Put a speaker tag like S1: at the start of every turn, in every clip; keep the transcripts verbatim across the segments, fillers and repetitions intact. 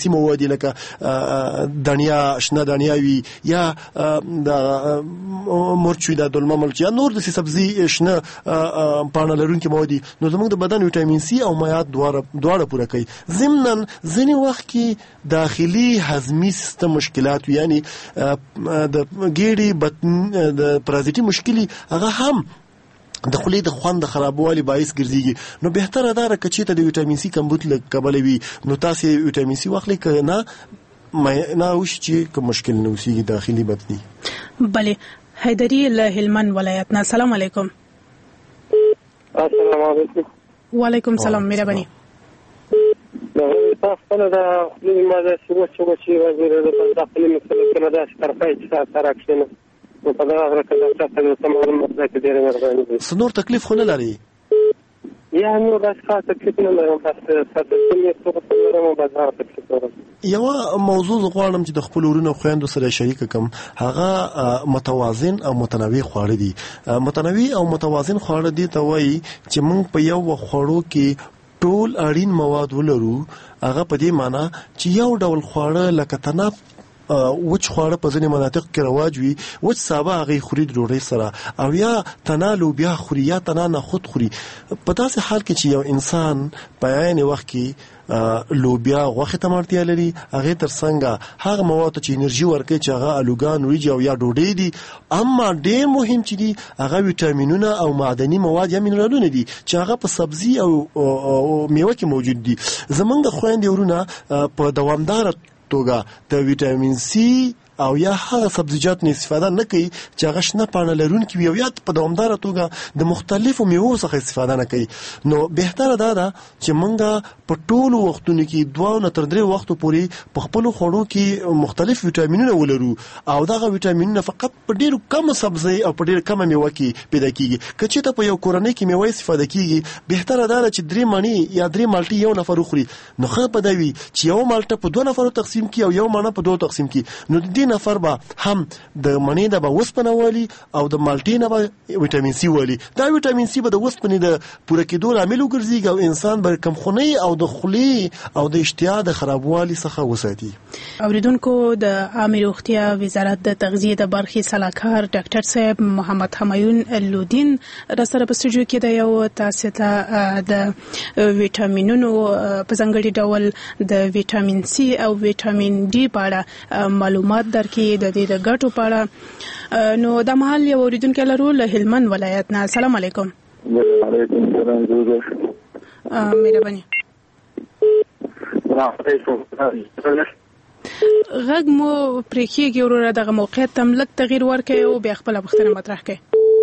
S1: سي مواد لکه دنیا شنه دنیا وي یا د مرچ وي د دلمه مرچ یا نور د سبزي شنه پاڼه لرونکي مواد نو زموږ د بدن ویټامین سي او مایعات دواړه دواړه پوره کوي. ضمناً ځینې وخت کې داخلي هضمي سیستم مشکلات یعنی د ګېډې بطن د پرازیتي مشکلي هغه هم د خولې د خوند د خرابوالي باعث ګرځيږي. نو بهتره ده چې چې ته د ویټامین سي کمبود له کبله وي نو تاسو ویټامین سي واخلئ که نه نه وشي چې کوم مشکل نه اوسېږي داخلي بدني.
S2: بله حیدري له هلمند ولایت نه. سلام علیکم.
S3: السلام علیکم.
S2: وعلیکم سلام. مهرباني.
S3: تاسو ته دا خپل ماده شو شو چې وزیر د داخلي مسلک نه دا طرفای چې سره راکښنه نو په دا غره کې تاسو ته تمام مسله کې ډېر مهرباني دي.
S1: سنور تکلیف خو نه لري
S3: یا نو دا څه تکلیف نه لرم بس ستاسو څه څه لرم بازار تکلیف لرم.
S1: یو موضوع غواړم چې د خپل ورونو خويندو سره شریک کوم هغه متوازن او متنوع خواړه دي. متنوع او متوازن خواړه دي ته وایي چې موږ په یو خوړو کې ټول اړین مواد ولرو. هغه په دې معنی چې یو ډول خواړه لکه تناب وچ خواړه په ځینې مناطق کې رواج وي وچ سابه هغه خوري ډوډۍ سره او یا تنالو بیا خوري یا تنا نه خود خوري. په داسې حال کې چې یو انسان په عین وخت کې لوبیا غوښه ته اړتیا لري هغه تر څنګه هغه مواد چې انرژي ورکوي چې هغه الوګان وریجې او یا ډوډۍ دي. اما ډېر مهم چې دي هغه ویټامینونه او معدني مواد یا منرالونه دي چې هغه په سبزي او میوه کې موجود دي. زمونږ خويندې ورونه په دوامدار توګه د ویټامین سي او یا هغه سبزیجات نه استفاده نه کوي چې هغه شنه پاڼه لرونکي وي او یا په دوامداره توګه د مختلفو میوو څخه استفاده نه کوي. نو بهتره ده ده چې موږ په ټولو وختونو کې دوه نه تر درې وختو پورې په خپل خوړو کې مختلف ویټامینونه ولرو او دغه ویټامینونه فقط په ډېر کم سبزي او په ډېر کم میوه کې پیدا کیږي. که چې ته په یو کورنۍ کې میوه استفاده کیږي بهتره ده چې درې مڼې یا درې مالټې یو نفر وخوري نو ښه به دا وي چې یو مالټه په دوه نفرو تقسیم کړي او یو مڼه په دوه تقسیم کړي. نو د دې نفر به هم د مڼې نه به وسپنه والي او د مالټې نه به ویټامین سي والي. دا ویټامین سي به د وسپنې د پوره کېدو لامل وګرځي او انسان به کمخونۍ او د خولې او د اشتها د خرابوالي څخه وساتي.
S2: اوریدونکو د عامه روغتیا وزارت د تغذیه د برخې صلاحکار ډاکټر صاحب محمد همایون لودین را سره په سټوډیو کې د یو تاسو ته د ویټامینونو په ځانګړي ډول د ویټامین سي او ویټامین ډي په اړه معلومات درکې د دې د ګټو په اړه. نو د محل یو اوریدونکو لرو له هلمند ولایت نه. السلام علیکم.
S4: وعلیکم السلام.
S2: مهرباني. غږ مو پرې کېږي وروره دغه موقعیت ته لږ تغییر ورکړئ او بیا خپله پوښتنه مطرح کړئ.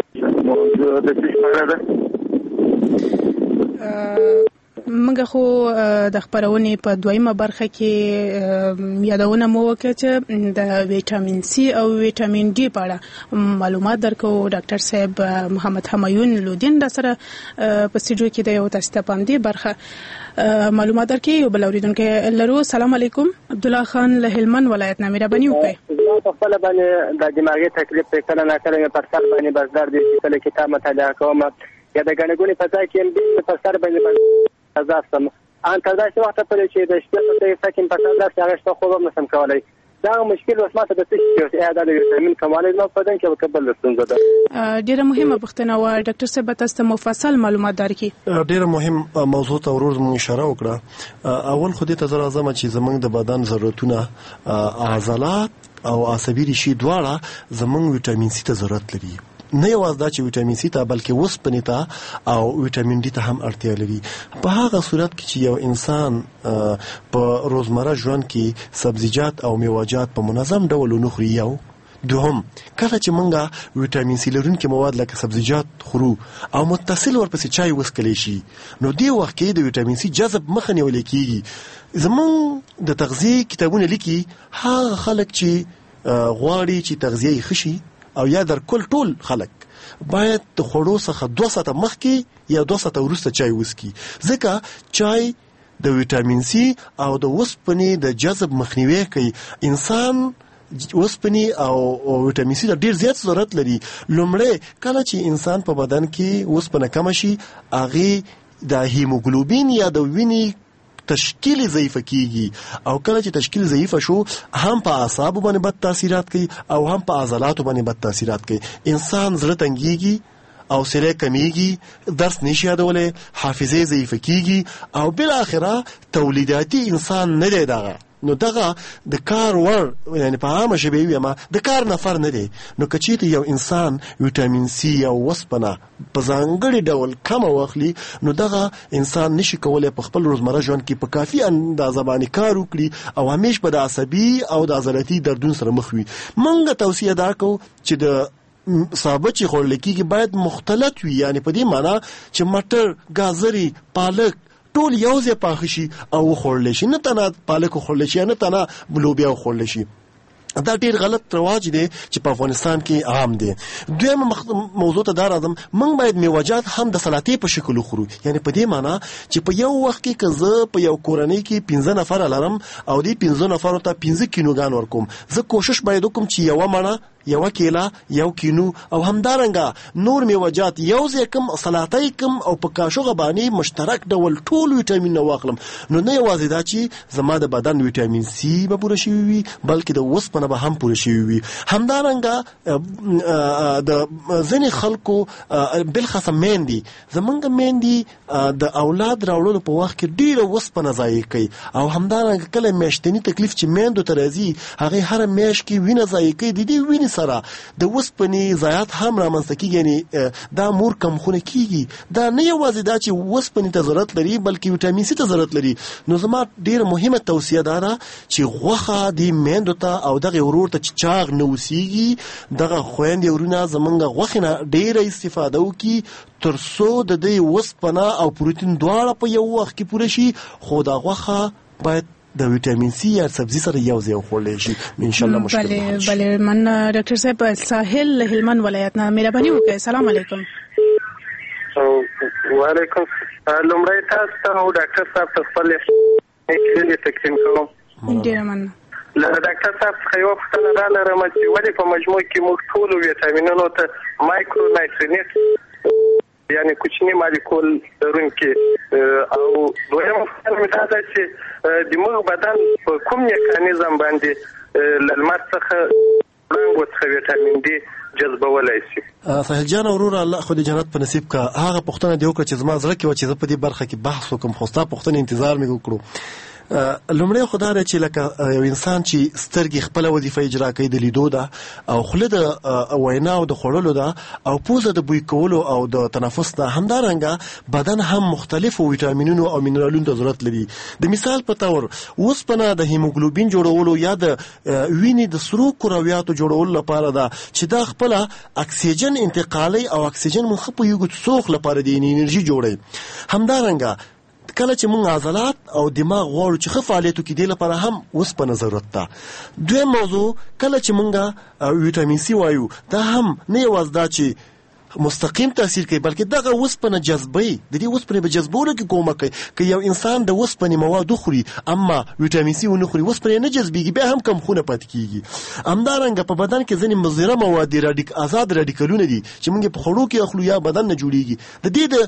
S2: موږ خو د خبرونې په دویمه برخه کې یادونه مو وکړه چې د ویټامین سي او ویټامین ډي په اړه معلومات درکو. ډاکټر صاحب محمد همایون لودین را سره په سټوډیو کې د یو تاسو ته پام دی برخه معلومات درکې. یو بل اوریدونکو لرو. سلام علیکم. عبد الله خان له هلمند ولایت نه. مهرباني وکړئ.
S3: په خپل باندې د دماغي تکلیف په کله نه کله په سر باندې بس درد دي چې کتاب مطالعه کوم یا د غنګونی په ځای کې هم د په سر باندې ازاستم ان تر داسې وخت پورې چې د شپې په سکین په سر درس هغه څه خوب نه سم کولای. دا مشکل اوس ماته د څه چې اعاده د ویټامین کموالی نو په دن کې وکبل ستونزه ده.
S2: ډیره مهمه پوښتنه و ډاکټر صاحب تاسو مفصل معلومات درکې.
S1: ډیره مهم موضوع ته ورور مو اشاره وکړه. اول خو دې ته زړه اعظم چې زمونږ د بدن ضرورتونه عضلات او عصبي ریشې دواړه زمونږ ویټامین سي ته ضرورت لري. نه یوازې دا چې ویټامین سي ته بلکې اوسپنې ته او ویټامین ډي ته هم اړتیا لري. په هغه صورت کې چې یو انسان په روزمره ژوند کې سبزیجات او میوه‌جات په منظم ډول ونه خوري. یو دوهم کله چې مونږه ویټامین سي لرونکي مواد لکه سبزیجات خورو او متصل ورپسې چای وڅښلی شي نو دې وخت کې د ویټامین سي جذب مخه نیول کېږي. زمونږ د تغذیې کتابونه لیکي هغه خلک چې غواړي چې تغذیه یې ښه شي او یا در کل ټول خلک باید د خوړو څخه دوه ساعته مخکې یا دوه ساعته وروسته چای وڅښي ځکه چای د ویټامین سي او د اوسپنې د جذب مخنیوی کوي. انسان اوسپنې او ویټامین سي ډېر زیات ضرورت لري. لومړی کله چې انسان په بدن کې اوسپنه کمه شي هغې د هیموګلوبین یا د وینې تشکیل ضعیف کیږي او کله چې تشکیل ضعیف شو هم په اعصاب باندې بد تاثیرات کوي او هم په عضلاتو باندې بد تاثیرات کوي. انسان زړه تنګيږي او سره کمیږي، درس نشي یادولای، حافظه ضعیف کیږي او بل اخره تولیداتي انسان نه دی. دغه نو دغه د کار ور یعنی په عامه ژبه ویما د کار نفر نه دی. نو کچې یو انسان ویټامین سی او وسپنه په ځانګړي ډول کم واخلي نو دغه انسان نشي کولای په خپل روزمره ژوند کې په کافي اندازه باندې کار وکړي او همیش په د عصبي او د عضلاتي دردون سره مخ وي. منګه توصیه دا کوو چې د ثابت چې خورل کېږي باید مختلط وي، یعنی په دې معنی چې مټر، گازري، پالک ټول یو ځای پاخه شي او خورل شي، نه تنه پالک خورل شي نه تنه لوبیا خورل شي. دا ډیر غلط رواج دی چې په افغانستان کې عام دی. دویمه مخ... موضوع ته دا راځم، موږ باید میوجات هم د سلطې په شکل وخورو، یعنی په دې معنی چې په یو وخت کې که زه په یو کورنۍ کې پنځه نفر لرم او دې پنځه نفرو ته پنځه کیلوګان ورکوم، زه کوشش باید وکم چې یو مڼه، یو کیلا، یو کینو او همدارنګه نور میوجات یو ځای کم، سلطه کم او په کاشوغه باندې مشترک ډول ټول ویټامین واخلم. نو نه یوازې دا چې زما د بدن ویټامین سی به پوره شوی وي بلکې د وسپنه به هم پوره شوی وي. همدارنګه د ځینې خلکو بلخصه میندې، زمونږ میندې د اولاد راوړلو په وخت کې ډیره وسپنه ضایع کوي او همدارنګه کله میاشتنی تکلیف چې میندو ته راځي هغه هر میاشت کې وینه ضایع کوي، د دې وینې سره د وسپنې ضایعات هم رامنځته کیږي، یعنی دا مور کمخونه کیږي. دا نه یوازې دا چې وسپنې ته ضرورت لري بلکې ویټامین سی ته ضرورت لري. نو زما ډیره مهمه توصیه ده چې غوښه د میندو ته او دغه ورور ته چې چاغ نه وسیږي دغه خويندې ورونه زمونږ غوښه نه ډیره استفاده وکړي ترڅو د دې وسپنه او پروتین دواړه په یو وخت کې پوره شي. خو دا غوښه باید د ویټامین سی یا سبزی سره یو ځای خورل شي ان شاء الله مشکل
S2: بله بله. من ډاکټر صاحب ساحل هلمند ولایت نه مهرباني وکړئ. السلام علیکم.
S3: وعلیکم لومړی تاسو ته او ډاکټر صاحب ته خپل کلینیک تقسیم کوم.
S2: ډیره مننه.
S3: له ډاکټر صاحب څخه یو پوښتنه را لرم چې ولې په مجموع کې موږ ټول ویټامینونو ته مایکرو نایټرینټ یعنی کوچنی مالیکول لرونکي او دویم مې دا ده چې د موږ بدن په کوم میکانیزم باندې لمر څخه وړانګو څخه ویټامین ډي جذبولای شي.
S1: سهیل جان ورور الله خو دې جنت په نصیب کا. هغه پوښتنه دی وکړه چې زما زړه کې و چې زه په دې برخه کې بحث وکم، خو ستا پوښتنه انتظار مې وکړو. لومړی خدای چې لکه یو انسان چې سترګې خپل وظیفه اجرا کوي د لیدو ده او خله د وینا او د خورلو ده او پوزه د بوی کولو او د تنفس ده، همدارنګه بدن هم مختلفو ویټامینونو او منرالونو ته ضرورت لري. د مثال په تور اوسپنه د هیموګلوبین جوړولو یا د وینې د سرو کرویاتو جوړولو لپاره ده چې دا خپل اکسیجن انتقالي او اکسیجن مخ په یو څوخ لپاره د انرژي جوړي. همدارنګه کله چې موږ عضلات او دماغ غواړو چې ښه فعالیت وکړي دې لپاره هم وسپنه ضرورت ده. دویم موضوع کله چې موږ ویټامین سی وایو دا هم نه یوازې دا چې مستقیم تاثیر کوي بلکې دغه وسپنه جذبي، د دې وسپنې په جذبولو کې کومک کوي. که یو انسان د وسپنې مواد خوري اما ویټامین سی ونه خوري وسپنه نه جذبيږي بیا هم کم خونه پاتې کیږي. همدارنګه په بدن کې ځینې مضره مواد راډیک آزاد راډیکالونه دي چې موږ په خورو کې اخلو یا بدن نه جوړیږي، د دې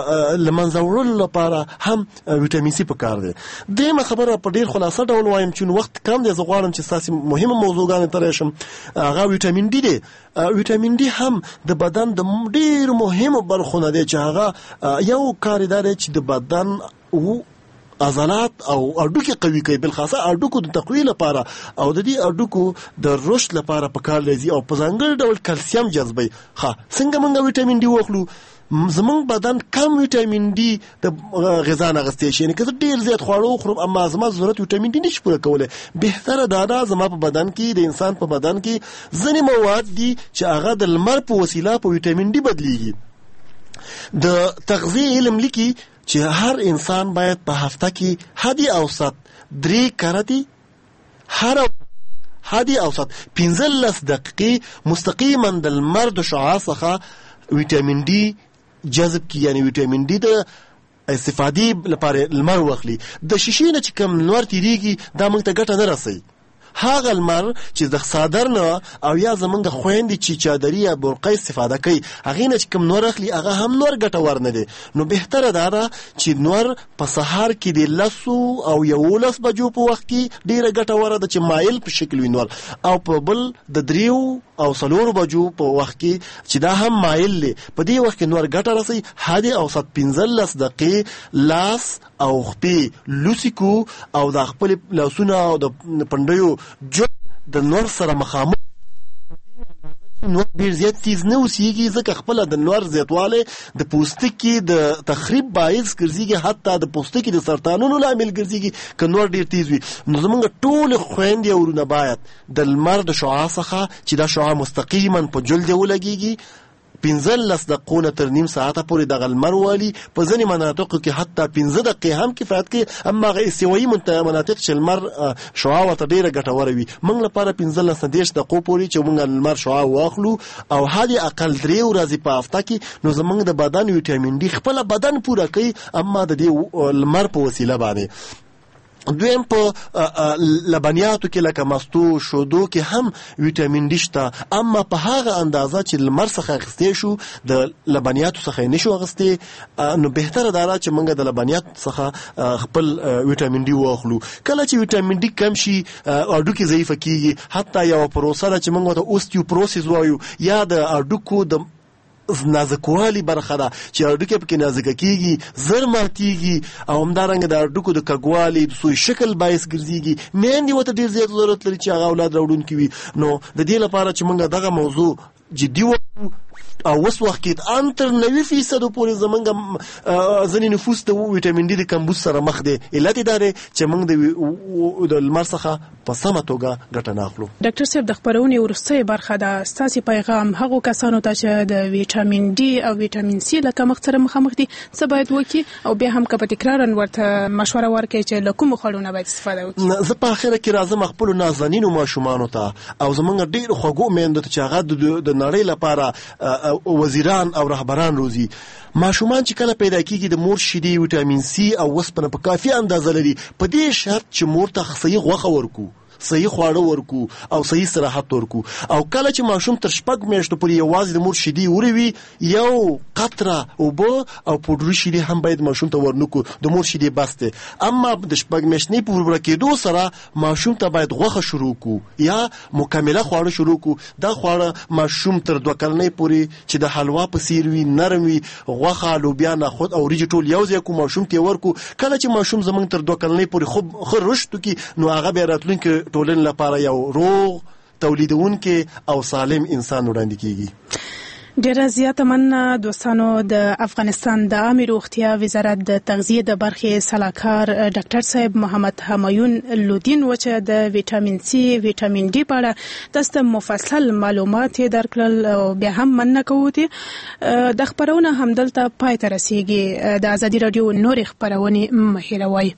S1: د لمنځه وړلو لپاره هم ویټامین سی پکار دی. دغه خبره په ډیر خلاصه ډول وایم چې وخت کم دی، زه غواړم چې تاسو مهمه موضوعګانې ترې شم. هغه ویټامین ډي دی. ویټامین ډي هم د بدن د ډیر مهمه برخونه دی چې هغه یو کار دی چې د بدن او عضلات او اډوکي قوي کوي، بل خاصه اډوکو د تقویه لپاره او د دې اډوکو د رشد لپاره په کار لري او په ځانګړي ډول کلسیم جذبي. ها څنګه موږ ویټامین ډي واخلو؟ زمونږ بدن کم ویټامین ډي د غذا نه غوښتي شي، یعنی که ډیر زیات خواړه وخورم اما زما ضرورت ویټامین ډي نشي پوره کولای، بهتره دا ده زما په بدن کې د انسان په بدن کې ځینې مواد دي چې هغه د لمر په وسیله په ویټامین ډي بدلیږي. د تغذیه علم لیکي چې هر انسان باید په هفته کې حدي اوسط درې کراتي هر حدي اوسط پنځلس دقیقې مستقیما د لمر د شعاع څخه ویټامین ډي جذب کی، یعنی ویټامین ډي د استفادې لپاره لمر واخلي. د شیشې نه چې کم نور تیریږي دا موږ ته ګټه نه رسي، هغه لمر چې د صادر نه او یا زمونږ خويندې چې چادري یا برقه استفاده کوي هغه نه چې کوم نور اخلي هغه هم نور ګټور نه دی. نو بهتره ده چې نور په سهار کې د لسو او یولس بجو په وخت کې ډیره ګټوره ده چې مایل په شکل وي نور، او په بل د دریو او څلورو بجو په وخت کې چې دا هم مایل دی په دې وخت کې نور ګټه رسي. هدي اوسط پنځلس دقیقې لاس او خپې لوسیکو او د خپل لاسونه او د پندیو جو د نور سره مخامخ نور ډیر زیات تیز نه اوسېږي ځکه خپل د نور زیاتواله د پوستکي د تخریب باعث ګرځيږي، حتی د پوستکي د سرطانونو لامل ګرځيږي که نور ډیر تیز وي. نو زمونږ ټول خويندې او ورونه باید د لمر د شعاع څخه چې دا شعاع مستقیما په جلد ولګيږي پنځلس دقیقې تر نیم ساعته پورې د لمر والي. په ځینې مناطقو کې حتی پنځه دقیقې هم کفایت کوي، اما هغه استوایي مناطق چې لمر شعاع ورته ډیره ګټوره وي. موږ لپاره پنځلس نه دېرش دقیقې پورې چې موږ لمر شعاع واخلو او حد اقل درې ورځې په هفته کې، نو زموږ د بدن ویټامین ډي خپل بدن پوره کوي، اما د دې لمر په وسیله باندې. دویم په لبنیاتو کې لکه مستو شودو کې هم ویټامین ډي شته، اما په هغه اندازه چې لمر څخه اخیستې شو د لبنیاتو څخه نشو اخیستې. نو بهتره ده چې موږ د لبنیات څخه خپل ویټامین ډي واخلو. کله چې ویټامین ډي کم شي اډوکي ضعیفه کیږي، حتی یو پروسه ده چې موږ ته اوستیوپروسیس وایو، یا د اډوکو د نازکوالی برخه ده چې اډوکه پکې نازکه کیږي، زر ماتیږي، او همدارنګه د اډوکو د کګوالي د سوی شکل باعث ګرځيږي. مېندې وته ډیر زیات ضرورت لري چې هغه اولاد راوړونکي وي. نو د دې لپاره چې موږ دغه موضوع جدي وکړو او اوس وخت کې ان تر نوي فیصد پورې زمونږ ځینې نفوس د ویټامین ډي د کمبود سره مخ دی. علت یې دا دی چې موږ د لمر څخه په سمه توګه ګټه نه اخلو.
S2: ډاکټر صاحب د خبرونې وروستۍ برخه ده، ستاسې پیغام هغو کسانو ته چې د ویټامین ډي او ویټامین سي له کمښت سره مخامخ دي څه باید وکړي، او بیا هم که په تکرارا ورته مشوره ورکړي چې له کومو خوړو نه باید استفاده وکړي؟ زه
S1: په اخره کې راځم خپلو نازنینو ماشومانو ته او زموږ ډېرو خوږو میندو ته چې هغه د نړۍ لپاره وزیران او رهبران روزي. ماشومان چې کله پیدا کیږي د مور شیدې ویټامین سی او وسپنه په کافي اندازه لري، په دې شرط چې مور ته صحیح غوښه ورکو، صحیح خواړه ورکو او صحیح استراحت ورکو. او کله چې ماشوم تر شپږ میاشتو پورې یوازې د مور شیدې وروي، یو قطره اوبه او پودري شیدې هم باید ماشوم ته ورنکو، د مور شیدې بس ده. اما د شپږ میاشتې په پوره کېدو سره ماشوم ته باید غوښه شروع کو یا مکمله خواړه شروع کو. دا خواړه ماشوم تر دوه کلنۍ پورې چې د حلوا په څیر وي، نرم وي، غوښه، لوبیا، نخود او وریجې ټول یو ځای کو ماشوم ته ورکو. کله چې ماشوم زمونږ تر دوه کلنۍ پورې خوب خو رشد کی، نو هغه بیا راتلونکي ټولن لپاره یو روغ تولیدونکي او سالم انسان وړاندې کیږي.
S2: ډیره زیاته مننه دوستانو. د افغانستان د عامه روغتیا وزارت د تغذیه د برخې سلاکار ډاکټر صاحب محمد همایون لودین و چې د ویټامین سی ویټامین ډي په اړه تاسو مفصل معلومات درکړل، او بیا هم مننه کوو چې د خبرونه همدلته پای ته رسیږي. د ازادي رادیو نور خبرونه مه هېروئ.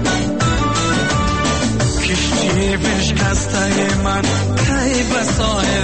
S5: من کی به ساحل